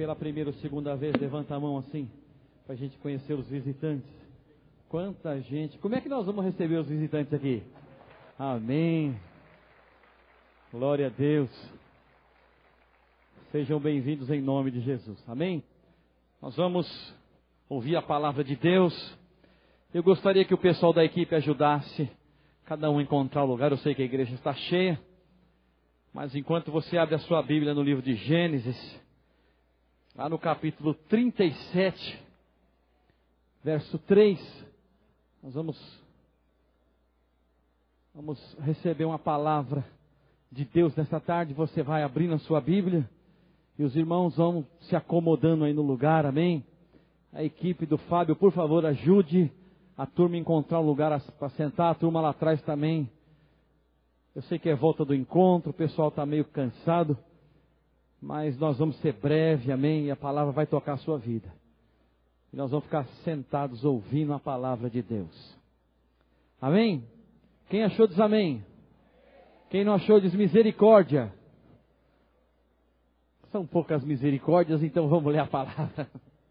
pela primeira ou segunda vez, levanta a mão assim, para a gente conhecer os visitantes. Quanta gente! Como é que nós vamos receber os visitantes aqui? Amém! Glória a Deus! Sejam bem-vindos em nome de Jesus. Amém? Nós vamos ouvir a palavra de Deus. Eu gostaria que o pessoal da equipe ajudasse cada um a encontrar o lugar. Eu sei que a igreja está cheia, mas enquanto você abre a sua Bíblia no livro de Gênesis, lá no capítulo 37, verso 3, nós vamos receber uma palavra de Deus nessa tarde. Você vai abrindo a sua Bíblia e os irmãos vão se acomodando aí no lugar, amém? A equipe do Fábio, por favor, ajude a turma a encontrar um lugar para sentar, a turma lá atrás também. Eu sei que é volta do encontro, o pessoal está meio cansado, mas nós vamos ser breve, amém? E a palavra vai tocar a sua vida. E nós vamos ficar sentados ouvindo a palavra de Deus. Amém? Quem achou diz amém. Quem não achou diz misericórdia. São poucas misericórdias, então vamos ler a palavra.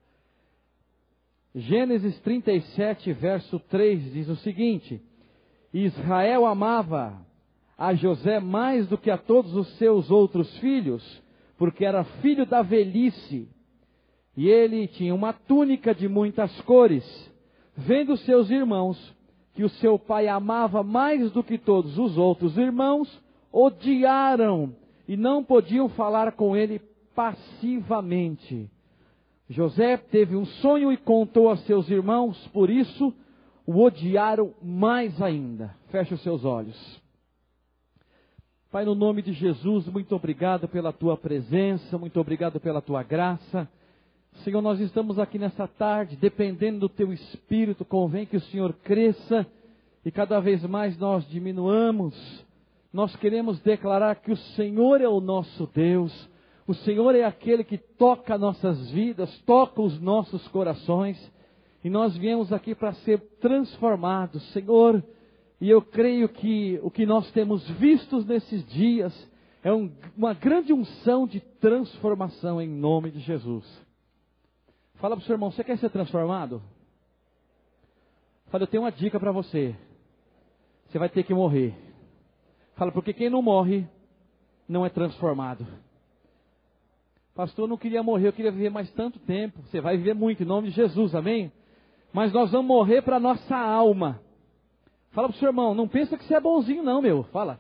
Gênesis 37, verso 3 diz o seguinte: Israel amava a José mais do que a todos os seus outros filhos, porque era filho da velhice, e ele tinha uma túnica de muitas cores. Vendo seus irmãos que o seu pai amava mais do que todos os outros irmãos, odiaram e não podiam falar com ele passivamente. José teve um sonho e contou a seus irmãos, por isso o odiaram mais ainda. Feche os seus olhos. Pai, no nome de Jesus, muito obrigado pela tua presença, muito obrigado pela tua graça. Senhor, nós estamos aqui nessa tarde, dependendo do teu Espírito, convém que o Senhor cresça e cada vez mais nós diminuamos. Nós queremos declarar que o Senhor é o nosso Deus. O Senhor é aquele que toca nossas vidas, toca os nossos corações. E nós viemos aqui para ser transformados, Senhor. E eu creio que o que nós temos visto nesses dias é uma grande unção de transformação em nome de Jesus. Fala para o seu irmão, você quer ser transformado? Fala, eu tenho uma dica para você. Você vai ter que morrer. Fala, porque quem não morre não é transformado. Pastor, eu não queria morrer, eu queria viver mais tanto tempo. Você vai viver muito, em nome de Jesus, amém? Mas nós vamos morrer para a nossa alma. Fala para o seu irmão, não pensa que você é bonzinho não, meu. Fala.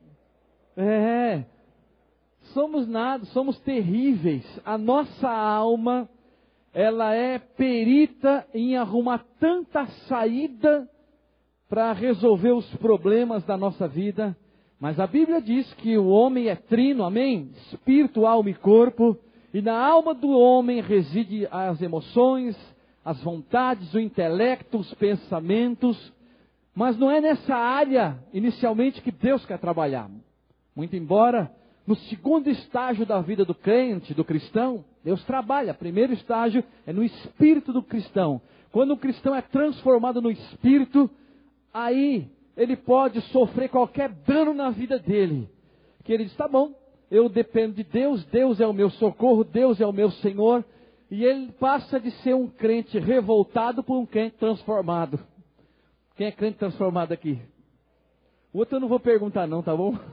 Somos nada, somos terríveis. A nossa alma, ela é perita em arrumar tanta saída para resolver os problemas da nossa vida. Mas a Bíblia diz que o homem é trino, amém? Espírito, alma e corpo. E na alma do homem reside as emoções, as vontades, o intelecto, os pensamentos. Mas não é nessa área, inicialmente, que Deus quer trabalhar. Muito embora, no segundo estágio da vida do crente, do cristão, Deus trabalha. Primeiro estágio é no espírito do cristão. Quando o cristão é transformado no espírito, aí ele pode sofrer qualquer dano na vida dele. Que ele diz, tá bom, eu dependo de Deus, Deus é o meu socorro, Deus é o meu Senhor. E ele passa de ser um crente revoltado por um crente transformado. Quem é crente transformado aqui? O outro eu não vou perguntar não, tá bom?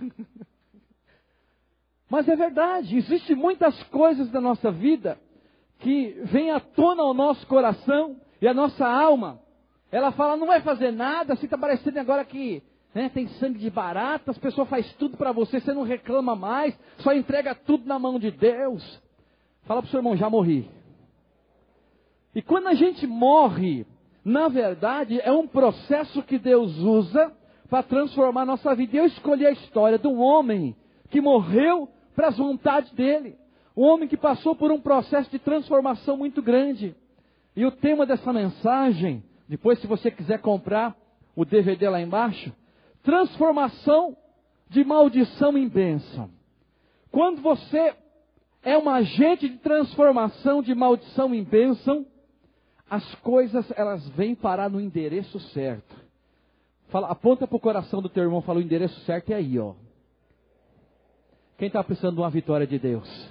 Mas é verdade, existem muitas coisas da nossa vida que vêm à tona ao nosso coração e a nossa alma. Ela fala, não vai fazer nada, assim está parecendo agora que tem sangue de barata, as pessoas fazem tudo para você, você não reclama mais, só entrega tudo na mão de Deus. Fala para o seu irmão, já morri. E quando a gente morre, na verdade, é um processo que Deus usa para transformar a nossa vida. Eu escolhi a história de um homem que morreu para as vontades dele. Um homem que passou por um processo de transformação muito grande. E o tema dessa mensagem, depois se você quiser comprar o DVD lá embaixo, transformação de maldição em bênção. Quando você é um agente de transformação de maldição em bênção, as coisas elas vêm parar no endereço certo. Fala, aponta para o coração do teu irmão, fala, o endereço certo é aí, ó. Quem está precisando de uma vitória de Deus?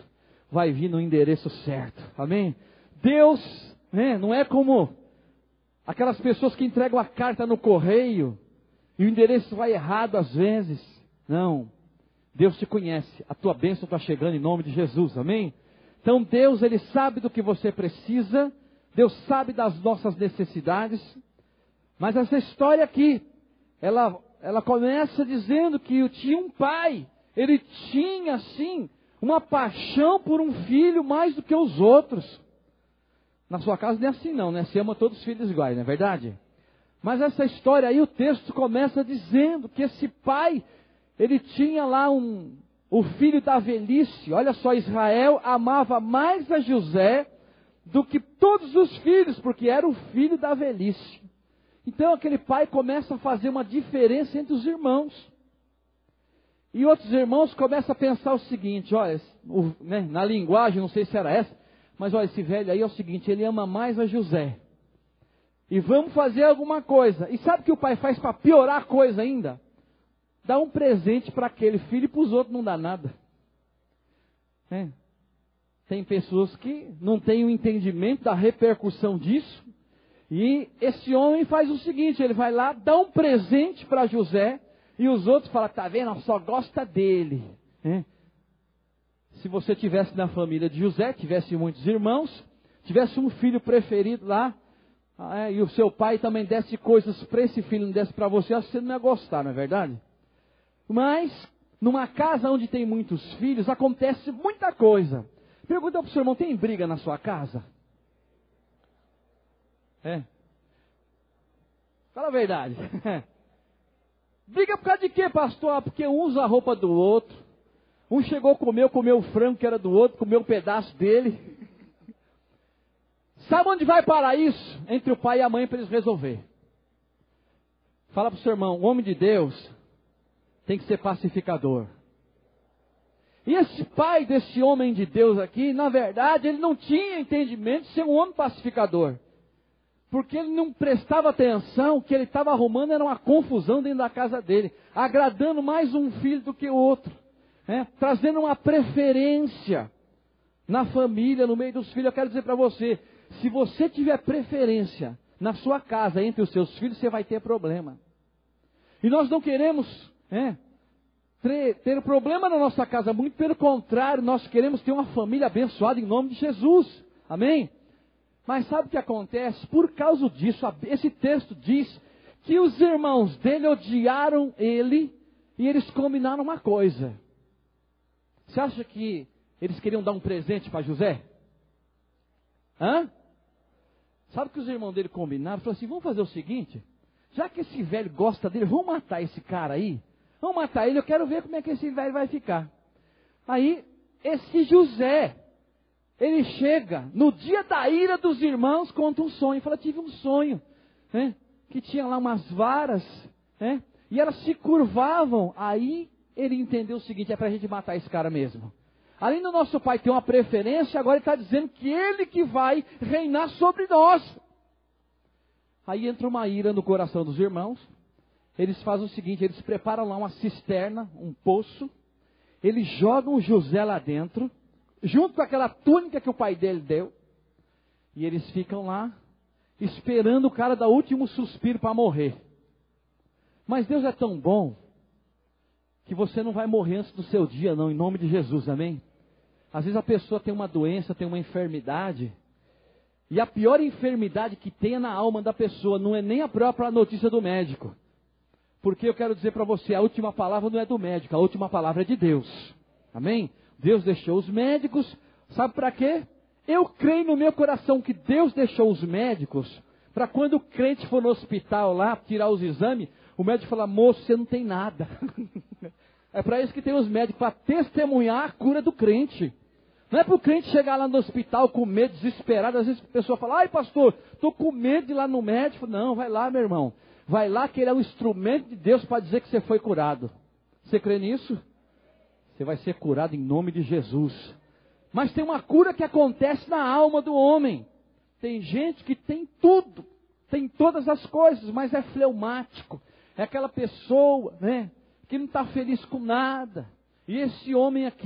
vai vir no endereço certo. Amém? Deus, né, não é como aquelas pessoas que entregam a carta no correio e o endereço vai errado às vezes. Não. Deus te conhece. A tua bênção está chegando em nome de Jesus. Amém? Então Deus, Ele sabe do que você precisa. Deus sabe das nossas necessidades. Mas essa história aqui, ela começa dizendo que tinha um pai. Ele tinha, assim, uma paixão por um filho mais do que os outros. Na sua casa não é assim não, né? Você ama todos os filhos iguais, não é verdade? Mas essa história aí, o texto começa dizendo que esse pai, ele tinha lá o filho da velhice. Olha só, Israel amava mais a José do que todos os filhos, porque era o filho da velhice. Então aquele pai começa a fazer uma diferença entre os irmãos. E outros irmãos começam a pensar o seguinte, olha, né, na linguagem, não sei se era essa, mas olha, esse velho aí é o seguinte, ele ama mais a José. E vamos fazer alguma coisa. E sabe o que o pai faz para piorar a coisa ainda? Dá um presente para aquele filho e para os outros não dá nada. Tem pessoas que não têm o entendimento da repercussão disso. E esse homem faz o seguinte, ele vai lá, dá um presente para José. E os outros falam, tá vendo, só gosta dele. Se você tivesse na família de José, tivesse muitos irmãos, tivesse um filho preferido lá, e o seu pai também desse coisas para esse filho, não desse para você, acho que você não ia gostar, não é verdade? Mas, numa casa onde tem muitos filhos, acontece muita coisa. Pergunta para o seu irmão, tem briga na sua casa? Fala a verdade. Briga por causa de quê, pastor? Porque um usa a roupa do outro. Um chegou, comeu o frango que era do outro, comeu um pedaço dele. Sabe onde vai parar isso? Entre o pai e a mãe para eles resolver. Fala para o seu irmão, o homem de Deus tem que ser pacificador. E esse pai desse homem de Deus aqui, na verdade, ele não tinha entendimento de ser um homem pacificador. Porque ele não prestava atenção, o que ele estava arrumando era uma confusão dentro da casa dele. Agradando mais um filho do que o outro. Trazendo uma preferência na família, no meio dos filhos. Eu quero dizer para você, se você tiver preferência na sua casa entre os seus filhos, você vai ter problema. E nós não queremos ter problema na nossa casa, muito pelo contrário, nós queremos ter uma família abençoada em nome de Jesus. Amém? Mas sabe o que acontece? Por causa disso, esse texto diz que os irmãos dele odiaram ele e eles combinaram uma coisa. Você acha que eles queriam dar um presente para José? Sabe o que os irmãos dele combinaram? Falaram assim, vamos fazer o seguinte, já que esse velho gosta dele, vamos matar esse cara aí. Vamos matar ele, eu quero ver como é que esse velho vai ficar. Aí, esse José, ele chega no dia da ira dos irmãos, conta um sonho. Fala, tive um sonho, que tinha lá umas varas, e elas se curvavam. Aí ele entendeu o seguinte, é para a gente matar esse cara mesmo. Além do nosso pai ter uma preferência, agora ele está dizendo que ele que vai reinar sobre nós. Aí entra uma ira no coração dos irmãos. Eles fazem o seguinte, eles preparam lá uma cisterna, um poço. Eles jogam o José lá dentro, junto com aquela túnica que o pai dele deu. E eles ficam lá, esperando o cara dar o último suspiro para morrer. Mas Deus é tão bom, que você não vai morrer antes do seu dia não, em nome de Jesus, amém? Às vezes a pessoa tem uma doença, tem uma enfermidade, e a pior enfermidade que tem na alma da pessoa, não é nem a própria notícia do médico. Porque eu quero dizer para você, a última palavra não é do médico, a última palavra é de Deus. Amém? Deus deixou os médicos, sabe para quê? Eu creio no meu coração que Deus deixou os médicos, para quando o crente for no hospital lá, tirar os exames, o médico fala, moço, você não tem nada. É para isso que tem os médicos, para testemunhar a cura do crente. Não é para o crente chegar lá no hospital com medo, desesperado. Às vezes a pessoa fala, ai pastor, estou com medo de ir lá no médico. Não, vai lá meu irmão. Vai lá que ele é um instrumento de Deus para dizer que você foi curado. Você crê nisso? Você vai ser curado em nome de Jesus. Mas tem uma cura que acontece na alma do homem. Tem gente que tem tudo, tem todas as coisas, mas é fleumático. É aquela pessoa, que não está feliz com nada. E esse homem aqui,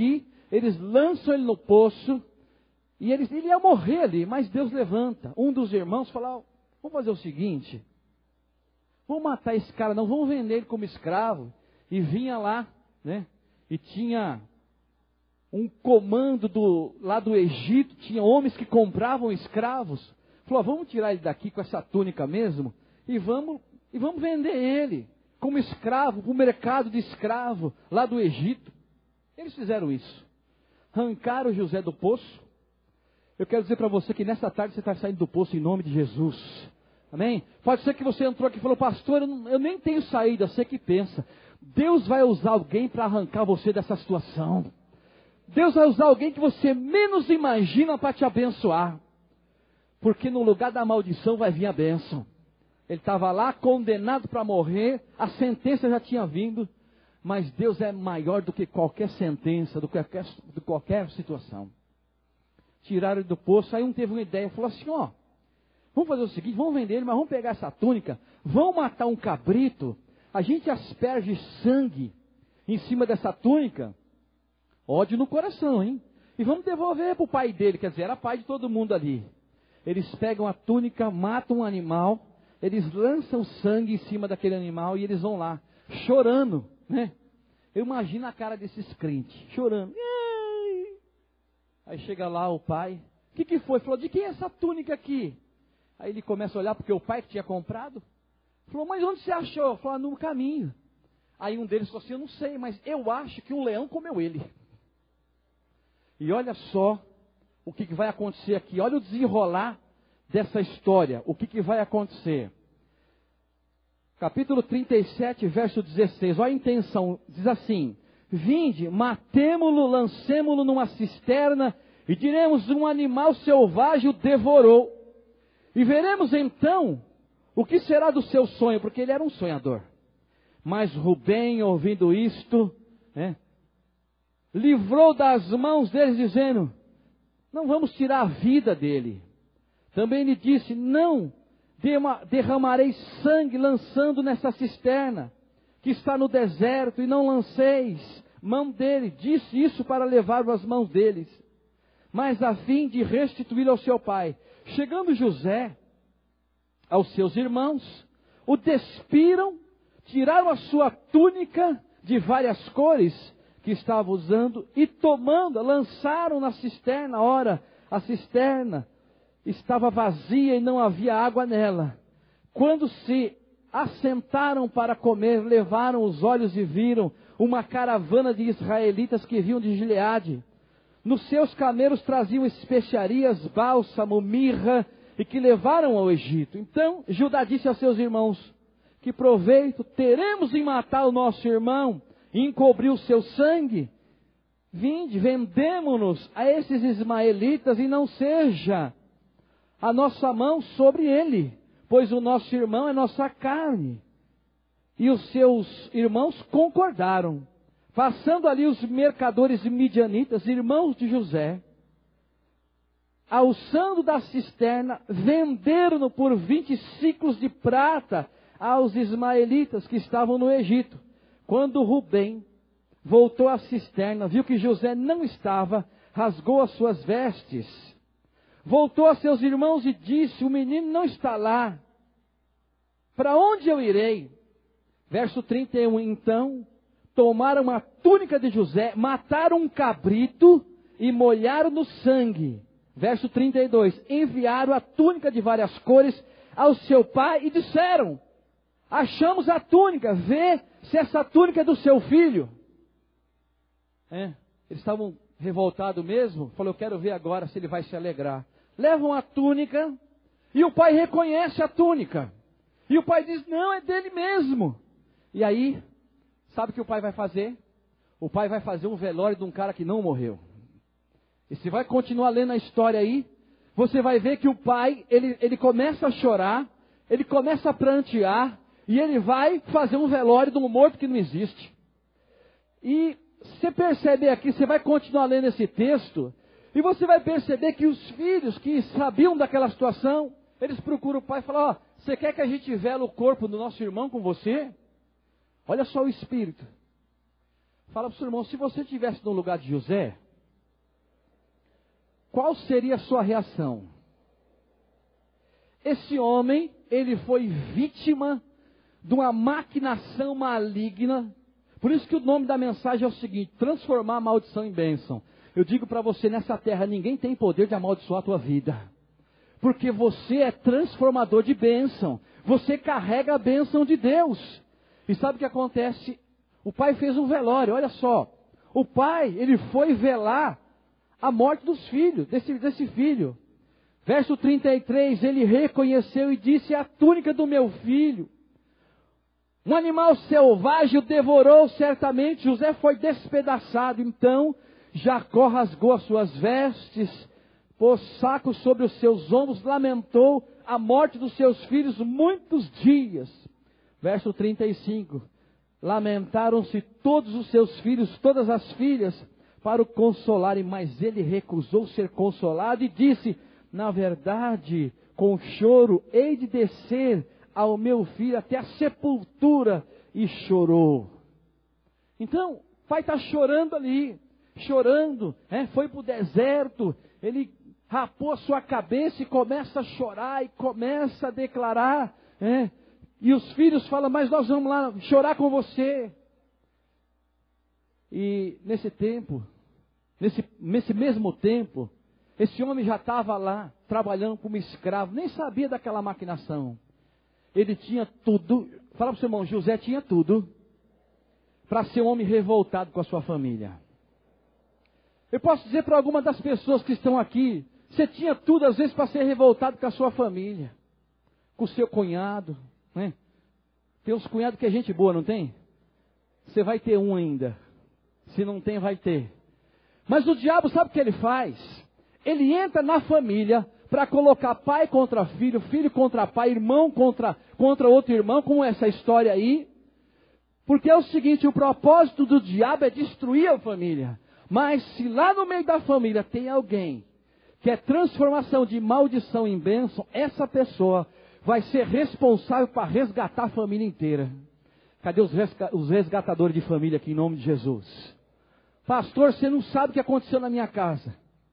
eles lançam ele no poço, e ele ia morrer ali, mas Deus levanta. Um dos irmãos fala, vamos fazer o seguinte, vamos matar esse cara, não, vamos vender ele como escravo. E vinha lá, né? E tinha um comando lá do Egito, tinha homens que compravam escravos. Falou, vamos tirar ele daqui com essa túnica mesmo, e vamos vender ele como escravo, para o mercado de escravo lá do Egito. Eles fizeram isso. Arrancaram José do poço. Eu quero dizer para você que nessa tarde você está saindo do poço em nome de Jesus. Amém? Pode ser que você entrou aqui e falou, pastor, eu nem tenho saída, você que pensa. Deus vai usar alguém para arrancar você dessa situação. Deus vai usar alguém que você menos imagina para te abençoar. Porque no lugar da maldição vai vir a bênção. Ele estava lá condenado para morrer, a sentença já tinha vindo, mas Deus é maior do que qualquer sentença, do que qualquer situação. Tiraram ele do poço, aí um teve uma ideia, falou assim, vamos fazer o seguinte, vamos vender ele, mas vamos pegar essa túnica, vamos matar um cabrito, a gente asperge sangue em cima dessa túnica, ódio no coração, hein? E vamos devolver para o pai dele, quer dizer, era pai de todo mundo ali. Eles pegam a túnica, matam um animal, eles lançam sangue em cima daquele animal e eles vão lá, chorando, né? Eu imagino a cara desses crentes, chorando. Aí chega lá o pai, o que foi? Falou, de quem é essa túnica aqui? Aí ele começa a olhar, porque o pai que tinha comprado. Falou, mas onde você achou? Falou, no caminho. Aí um deles falou assim, eu não sei, mas eu acho que um leão comeu ele. E olha só o que vai acontecer aqui. Olha o desenrolar dessa história. O que vai acontecer. Capítulo 37, verso 16. Olha a intenção. Diz assim, vinde, matemo-lo, lancemo-lo numa cisterna e diremos, um animal selvagem o devorou. E veremos então o que será do seu sonho, porque ele era um sonhador. Mas Rubem, ouvindo isto, livrou das mãos deles, dizendo, não vamos tirar a vida dele. Também lhe disse, não derramarei sangue lançando nessa cisterna, que está no deserto, e não lanceis mão dele. Disse isso para levar as mãos deles, mas a fim de restituí-lo ao seu pai. Chegando José aos seus irmãos, o despiram, tiraram a sua túnica de várias cores que estava usando, e tomando, lançaram na cisterna. Ora, a cisterna estava vazia e não havia água nela. Quando se assentaram para comer, levaram os olhos e viram uma caravana de israelitas que vinham de Gileade. Nos seus camelos traziam especiarias, bálsamo, mirra, e que levaram ao Egito. Então Judá disse a seus irmãos, que proveito teremos em matar o nosso irmão e encobrir o seu sangue? Vinde, vendemo-nos a esses ismaelitas, e não seja a nossa mão sobre ele, pois o nosso irmão é nossa carne. E os seus irmãos concordaram. Passando ali os mercadores midianitas, irmãos de José, alçando da cisterna, venderam-no por 20 ciclos de prata aos ismaelitas que estavam no Egito. Quando Rubem voltou à cisterna, viu que José não estava, rasgou as suas vestes. Voltou a seus irmãos e disse, o menino não está lá. Para onde eu irei? Verso 31, então, tomaram a túnica de José, mataram um cabrito e molharam no sangue. Verso 32, enviaram a túnica de várias cores ao seu pai e disseram, achamos a túnica, vê se essa túnica é do seu filho. Eles estavam revoltados mesmo, falou, eu quero ver agora se ele vai se alegrar. Levam a túnica e o pai reconhece a túnica. E o pai diz, não, é dele mesmo. E aí, sabe o que o pai vai fazer? O pai vai fazer um velório de um cara que não morreu. E você vai continuar lendo a história aí, você vai ver que o pai, ele começa a chorar, ele começa a prantear, e ele vai fazer um velório de um morto que não existe. E você percebe aqui, você vai continuar lendo esse texto, e você vai perceber que os filhos que sabiam daquela situação, eles procuram o pai e falam, você quer que a gente vele o corpo do nosso irmão com você? Olha só o espírito. Fala para o seu irmão, se você estivesse no lugar de José, qual seria a sua reação? Esse homem, ele foi vítima de uma maquinação maligna. Por isso que o nome da mensagem é o seguinte: transformar a maldição em bênção. Eu digo para você, nessa terra ninguém tem poder de amaldiçoar a tua vida. Porque você é transformador de bênção. Você carrega a bênção de Deus. E sabe o que acontece? O pai fez um velório, olha só. O pai, ele foi velar a morte dos filhos, desse filho. Verso 33, ele reconheceu e disse: a túnica do meu filho. Um animal selvagem o devorou certamente. José foi despedaçado. Então Jacó rasgou as suas vestes, pôs saco sobre os seus ombros, lamentou a morte dos seus filhos muitos dias. Verso 35. Lamentaram-se todos os seus filhos, todas as filhas, para o consolarem, mas ele recusou ser consolado e disse: na verdade, com choro hei de descer ao meu filho até a sepultura. E chorou. Então, o pai está chorando ali, chorando, foi para o deserto, ele rapou a sua cabeça e começa a chorar, e começa a declarar, e os filhos falam: mas nós vamos lá chorar com você. E nesse tempo, nesse mesmo tempo, esse homem já estava lá, trabalhando como escravo, nem sabia daquela maquinação. Ele tinha tudo, fala para o seu irmão, José tinha tudo, para ser um homem revoltado com a sua família. Eu posso dizer para algumas das pessoas que estão aqui, você tinha tudo às vezes para ser revoltado com a sua família, com o seu cunhado, né? Tem uns cunhados que é gente boa, não tem? Você vai ter um ainda, se não tem, vai ter. Mas o diabo sabe o que ele faz? Ele entra na família para colocar pai contra filho, filho contra pai, irmão contra outro irmão, como essa história aí. Porque é o seguinte, o propósito do diabo é destruir a família. Mas se lá no meio da família tem alguém que é transformação de maldição em bênção, essa pessoa vai ser responsável para resgatar a família inteira. Cadê os resgatadores de família aqui em nome de Jesus? Pastor, você não sabe o que aconteceu na minha casa.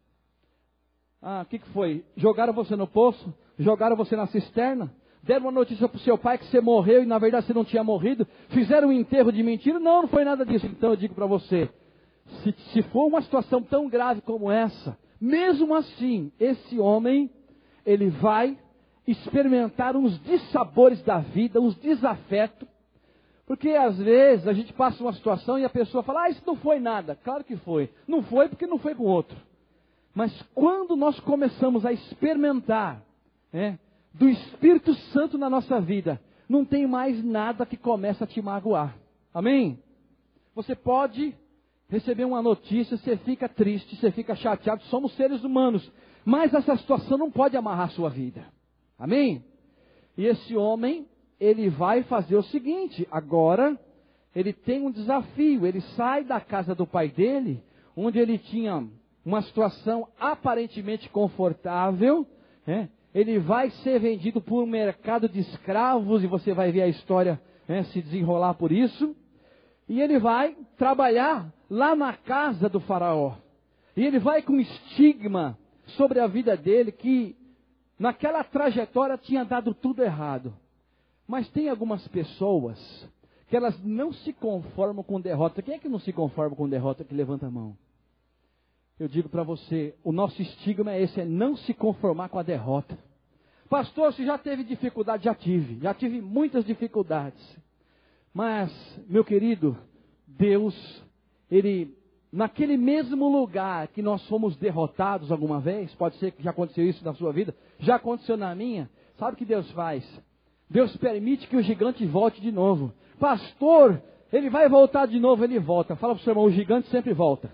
O que foi? Jogaram você no poço? Jogaram você na cisterna? Deram uma notícia para o seu pai que você morreu e na verdade você não tinha morrido? Fizeram um enterro de mentira? Não, não foi nada disso. Então eu digo para você, se for uma situação tão grave como essa, mesmo assim, esse homem, ele vai experimentar uns dissabores da vida, uns desafetos. Porque às vezes a gente passa uma situação e a pessoa fala: isso não foi nada. Claro que foi. Não foi porque não foi com outro. Mas quando nós começamos a experimentar do Espírito Santo na nossa vida, não tem mais nada que começa a te magoar. Amém? Você pode receber uma notícia, você fica triste, você fica chateado, somos seres humanos. Mas essa situação não pode amarrar a sua vida. Amém? E esse homem, ele vai fazer o seguinte, agora ele tem um desafio, ele sai da casa do pai dele, onde ele tinha uma situação aparentemente confortável, ele vai ser vendido por um mercado de escravos, e você vai ver a história se desenrolar por isso, e ele vai trabalhar lá na casa do faraó, e ele vai com estigma sobre a vida dele, que naquela trajetória tinha dado tudo errado. Mas tem algumas pessoas que elas não se conformam com derrota. Quem é que não se conforma com derrota? Que levanta a mão. Eu digo para você, o nosso estigma é esse, é não se conformar com a derrota. Pastor, você já teve dificuldade? Já tive muitas dificuldades. Mas, meu querido, Deus, Ele, naquele mesmo lugar que nós fomos derrotados alguma vez, pode ser que já aconteceu isso na sua vida, já aconteceu na minha, sabe o que Deus faz? Deus permite que o gigante volte de novo. Pastor, ele vai voltar de novo, ele volta. Fala para o seu irmão, o gigante sempre volta.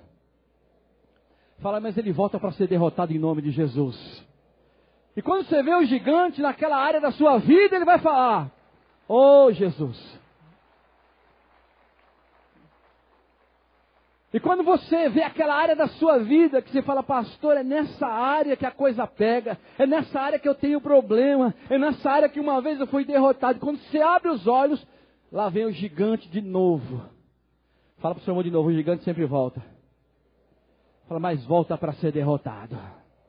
Fala, mas ele volta para ser derrotado em nome de Jesus. E quando você vê o gigante naquela área da sua vida, ele vai falar: oh Jesus. E quando você vê aquela área da sua vida que você fala: pastor, é nessa área que a coisa pega, é nessa área que eu tenho problema, é nessa área que uma vez eu fui derrotado. Quando você abre os olhos, lá vem o gigante de novo. Fala para o seu irmão de novo, o gigante sempre volta. Fala, mas volta para ser derrotado.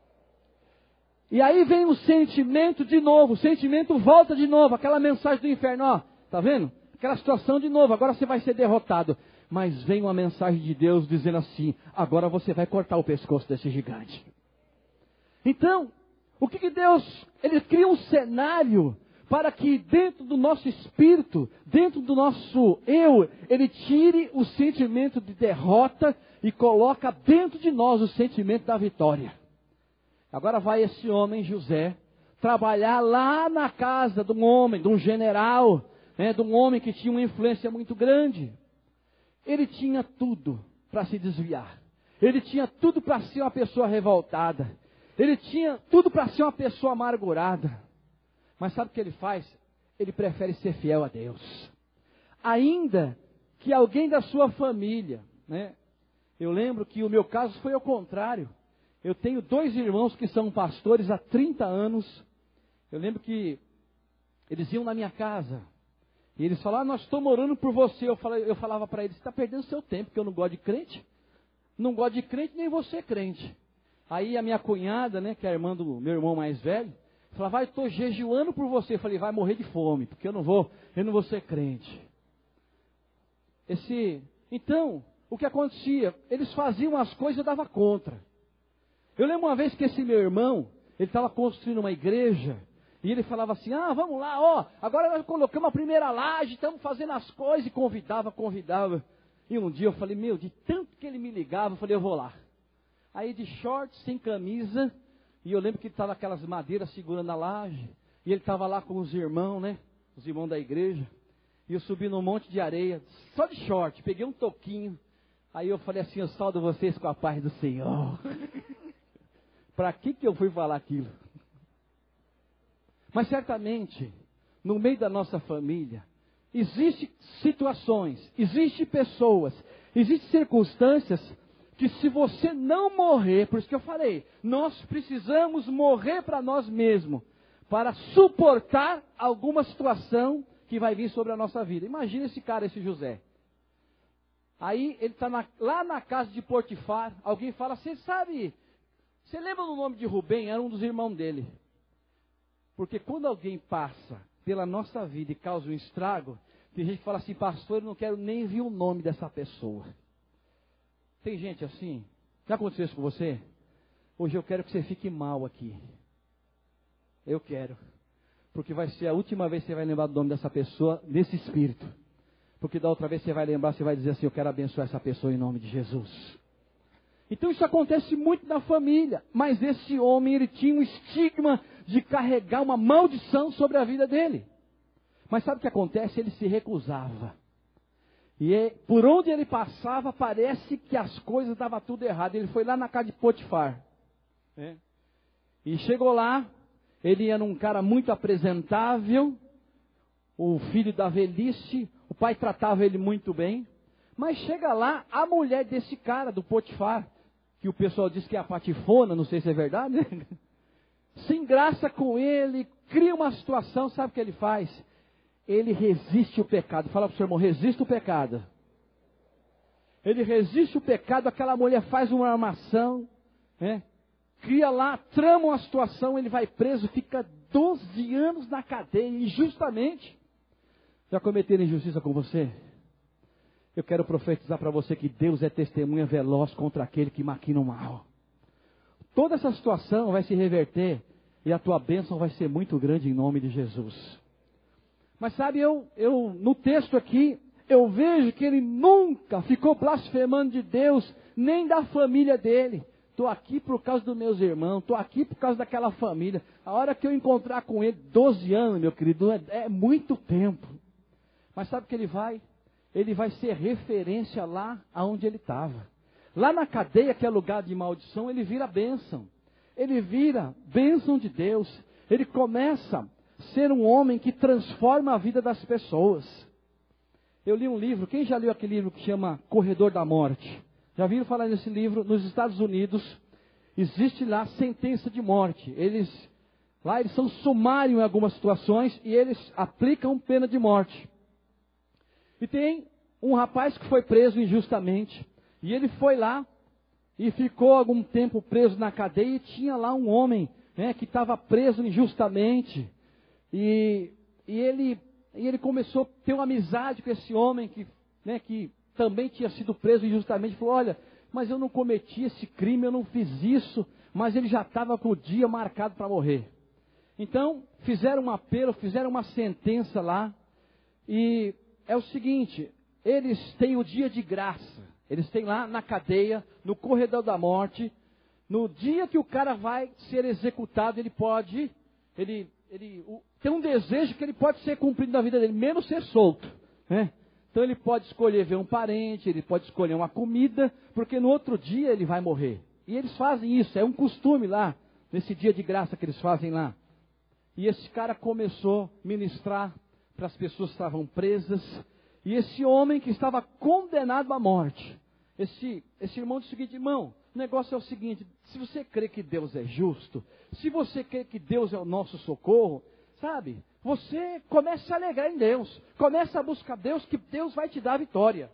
E aí vem o sentimento de novo, o sentimento volta de novo, aquela mensagem do inferno, ó, tá vendo? Aquela situação de novo, agora você vai ser derrotado. Mas vem uma mensagem de Deus dizendo assim, agora você vai cortar o pescoço desse gigante. Então, o que Deus, Ele cria um cenário para que dentro do nosso espírito, dentro do nosso eu, Ele tire o sentimento de derrota e coloca dentro de nós o sentimento da vitória. Agora vai esse homem, José, trabalhar lá na casa de um homem, de um general, de um homem que tinha uma influência muito grande. Ele tinha tudo para se desviar. Ele tinha tudo para ser uma pessoa revoltada. Ele tinha tudo para ser uma pessoa amargurada. Mas sabe o que ele faz? Ele prefere ser fiel a Deus. Ainda que alguém da sua família, eu lembro que o meu caso foi ao contrário. Eu tenho 2 irmãos que são pastores há 30 anos. Eu lembro que eles iam na minha casa. E eles falavam, nós estamos orando por você. Eu falava para eles, você está perdendo seu tempo, porque eu não gosto de crente. Não gosto de crente, nem você crente. Aí a minha cunhada, que é a irmã do meu irmão mais velho, falava, eu estou jejuando por você. Eu falei, vai morrer de fome, porque eu não vou ser crente. Então, o que acontecia? Eles faziam as coisas e eu dava contra. Eu lembro uma vez que esse meu irmão, ele estava construindo uma igreja, e ele falava assim, vamos lá, agora nós colocamos a primeira laje, estamos fazendo as coisas, e convidava. E um dia eu falei, de tanto que ele me ligava, eu falei, eu vou lá. Aí de short, sem camisa, e eu lembro que estava aquelas madeiras segurando a laje, e ele estava lá com os irmãos, os irmãos da igreja, e eu subi num monte de areia, só de short, peguei um toquinho, aí eu falei assim, eu saldo vocês com a paz do Senhor. Para que eu fui falar aquilo? Mas certamente, no meio da nossa família, existem situações, existem pessoas, existem circunstâncias que se você não morrer, por isso que eu falei, nós precisamos morrer para nós mesmos, para suportar alguma situação que vai vir sobre a nossa vida. Imagina esse cara, esse José. Aí ele está lá na casa de Potifar, alguém fala, você lembra do nome de Rubem? Era um dos irmãos dele. Porque quando alguém passa pela nossa vida e causa um estrago, tem gente que fala assim, pastor, eu não quero nem ver o nome dessa pessoa. Tem gente assim? Já aconteceu isso com você? Hoje eu quero que você fique mal aqui. Eu quero. Porque vai ser a última vez que você vai lembrar do nome dessa pessoa, nesse espírito. Porque da outra vez você vai lembrar, você vai dizer assim, eu quero abençoar essa pessoa em nome de Jesus. Então isso acontece muito na família. Mas esse homem, ele tinha um estigma de carregar uma maldição sobre a vida dele. Mas sabe o que acontece? Ele se recusava. E por onde ele passava, parece que as coisas davam tudo errado. Ele foi lá na casa de Potifar. E chegou lá, ele era um cara muito apresentável, o filho da velhice, o pai tratava ele muito bem. Mas chega lá, a mulher desse cara, do Potifar, que o pessoal diz que é a patifona, não sei se é verdade, se engraça com ele, cria uma situação, sabe o que ele faz? Ele resiste o pecado. Fala para o seu irmão, resista o pecado. Ele resiste o pecado, aquela mulher faz uma armação, cria lá, trama uma situação, ele vai preso, fica 12 anos na cadeia, injustamente. Já cometeram injustiça com você? Eu quero profetizar para você que Deus é testemunha veloz contra aquele que maquina o mal. Toda essa situação vai se reverter e a tua bênção vai ser muito grande em nome de Jesus. Mas sabe, eu no texto aqui, eu vejo que ele nunca ficou blasfemando de Deus, nem da família dele. Estou aqui por causa dos meus irmãos, estou aqui por causa daquela família. A hora que eu encontrar com ele, 12 anos, meu querido, é muito tempo. Mas sabe o que ele vai? Ele vai ser referência lá aonde ele estava. Lá na cadeia, que é lugar de maldição, ele vira bênção. Ele vira bênção de Deus. Ele começa a ser um homem que transforma a vida das pessoas. Eu li um livro, quem já leu aquele livro que chama Corredor da Morte? Já viram falar nesse livro? Nos Estados Unidos, existe lá sentença de morte. Eles são sumários em algumas situações e eles aplicam pena de morte. E tem um rapaz que foi preso injustamente. E ele foi lá e ficou algum tempo preso na cadeia e tinha lá um homem né, que estava preso injustamente. E ele começou a ter uma amizade com esse homem que também tinha sido preso injustamente. Falou, olha, mas eu não cometi esse crime, eu não fiz isso, mas ele já estava com o dia marcado para morrer. Então, fizeram um apelo, fizeram uma sentença lá, e é o seguinte, eles têm o dia de graça, eles têm lá na cadeia, no corredor da morte, no dia que o cara vai ser executado, ele pode, tem um desejo que ele pode ser cumprido na vida dele, menos ser solto, né? Então ele pode escolher ver um parente, ele pode escolher uma comida, porque no outro dia ele vai morrer. E eles fazem isso, é um costume lá, nesse dia de graça que eles fazem lá. E esse cara começou a ministrar para as pessoas que estavam presas. E esse homem que estava condenado à morte, esse irmão disse o seguinte, irmão, o negócio é o seguinte, se você crê que Deus é justo, se você crê que Deus é o nosso socorro, sabe, você começa a se alegrar em Deus, começa a buscar Deus, que Deus vai te dar a vitória.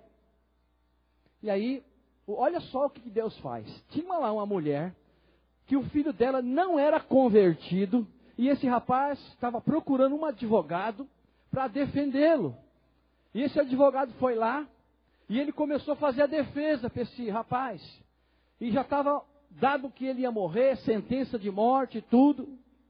E aí, olha só o que Deus faz. Tinha lá uma mulher, que o filho dela não era convertido, e esse rapaz estava procurando um advogado para defendê-lo. E esse advogado foi lá, e ele começou a fazer a defesa para esse rapaz. E já estava dado que ele ia morrer, sentença de morte e tudo.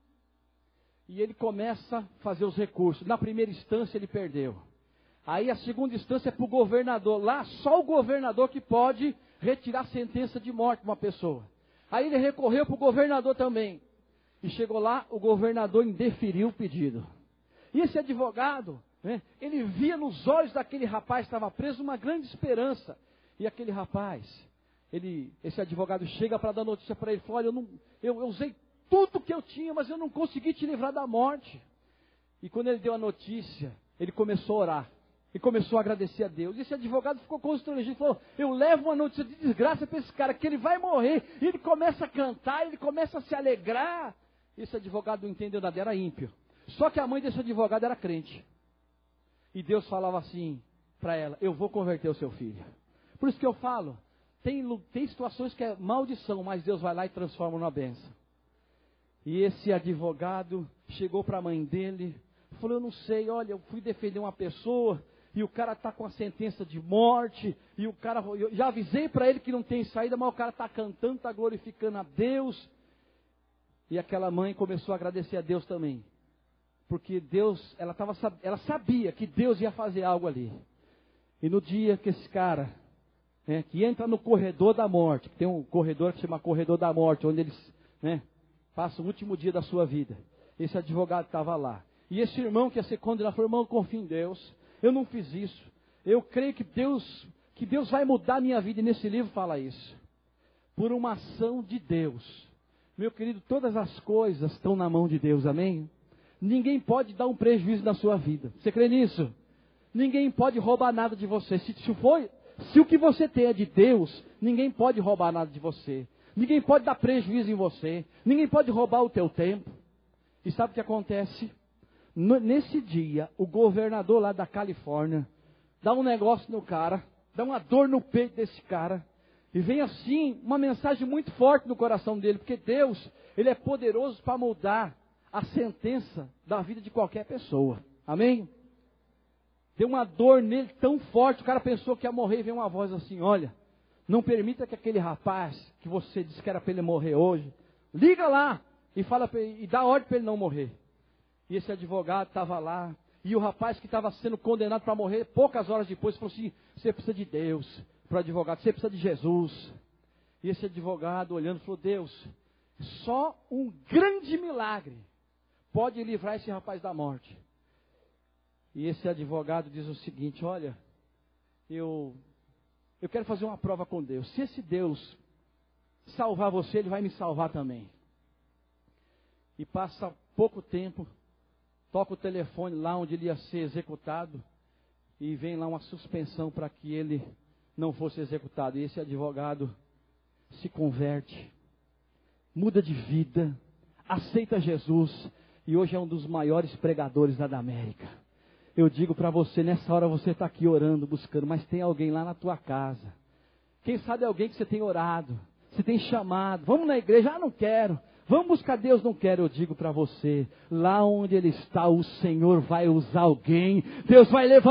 E ele começa a fazer os recursos. Na primeira instância ele perdeu. Aí a segunda instância é para o governador. Lá só o governador que pode retirar a sentença de morte de uma pessoa. Aí ele recorreu para o governador também. E chegou lá, o governador indeferiu o pedido. E esse advogado, né, ele via nos olhos daquele rapaz que estava preso uma grande esperança. E aquele rapaz, esse advogado chega para dar notícia para ele. Fala, olha, eu usei tudo que eu tinha, mas eu não consegui te livrar da morte. E quando ele deu a notícia, ele começou a orar. E começou a agradecer a Deus. E esse advogado ficou constrangido. Falou, eu levo uma notícia de desgraça para esse cara, que ele vai morrer. E ele começa a cantar, ele começa a se alegrar. Esse advogado não entendeu nada, era ímpio. Só que a mãe desse advogado era crente. E Deus falava assim para ela, eu vou converter o seu filho. Por isso que eu falo, tem situações que é maldição, mas Deus vai lá e transforma numa bênção. E esse advogado chegou para a mãe dele, falou, eu não sei, olha, eu fui defender uma pessoa, e o cara está com a sentença de morte, e o cara, eu já avisei para ele que não tem saída, mas o cara está cantando, está glorificando a Deus. E aquela mãe começou a agradecer a Deus também. Porque Deus, ela sabia que Deus ia fazer algo ali. E no dia que esse cara, que entra no corredor da morte, que tem um corredor que se chama corredor da morte, onde eles passam o último dia da sua vida. Esse advogado estava lá. E esse irmão que ia ser condenado falou, irmão, eu confio em Deus. Eu não fiz isso. Eu creio que Deus vai mudar a minha vida. E nesse livro fala isso. Por uma ação de Deus. Meu querido, todas as coisas estão na mão de Deus, amém? Ninguém pode dar um prejuízo na sua vida. Você crê nisso? Ninguém pode roubar nada de você. Se o que você tem é de Deus, ninguém pode roubar nada de você. Ninguém pode dar prejuízo em você. Ninguém pode roubar o teu tempo. E sabe o que acontece? Nesse dia, o governador lá da Califórnia dá um negócio no cara, dá uma dor no peito desse cara. E vem assim, uma mensagem muito forte no coração dele, porque Deus, Ele é poderoso para mudar a sentença da vida de qualquer pessoa. Amém? Deu uma dor nele tão forte, o cara pensou que ia morrer, e veio uma voz assim, olha, não permita que aquele rapaz, que você disse que era para ele morrer hoje, liga lá e fala e dá ordem para ele não morrer. E esse advogado estava lá, e o rapaz que estava sendo condenado para morrer, poucas horas depois, falou assim, você precisa de Deus. Para o advogado, você precisa de Jesus. E esse advogado olhando falou, Deus, só um grande milagre pode livrar esse rapaz da morte. E esse advogado diz o seguinte, olha, eu quero fazer uma prova com Deus. Se esse Deus salvar você, Ele vai me salvar também. E passa pouco tempo, toca o telefone lá onde ele ia ser executado, e vem lá uma suspensão para que ele não fosse executado. E esse advogado se converte, muda de vida, aceita Jesus, e hoje é um dos maiores pregadores da América. Eu digo para você, nessa hora você está aqui orando, buscando, mas tem alguém lá na tua casa. Quem sabe alguém que você tem orado, você tem chamado, vamos na igreja, não quero. Vamos buscar Deus, não quero, eu digo para você, lá onde Ele está, o Senhor vai usar alguém, Deus vai levantar